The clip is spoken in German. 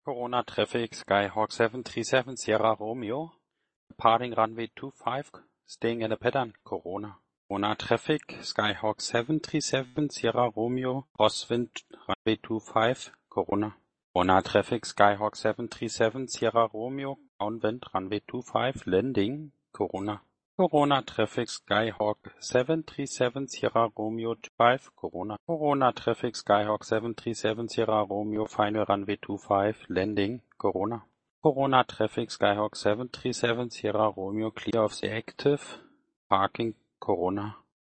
Corona traffic, Skyhawk 737 Sierra Romeo, departing runway 25, staying in a pattern, Corona. Corona traffic, Skyhawk 737 Sierra Romeo, crosswind runway 25, Corona. Corona traffic, Skyhawk 737 Sierra Romeo, downwind runway 25, landing, Corona. Corona traffic, Skyhawk 737 Sierra Romeo 5, Corona. Corona traffic, Skyhawk 737 Sierra Romeo, final runway 25, landing, Corona. Corona traffic, Skyhawk 737 Sierra Romeo, clear of the active, parking, Corona.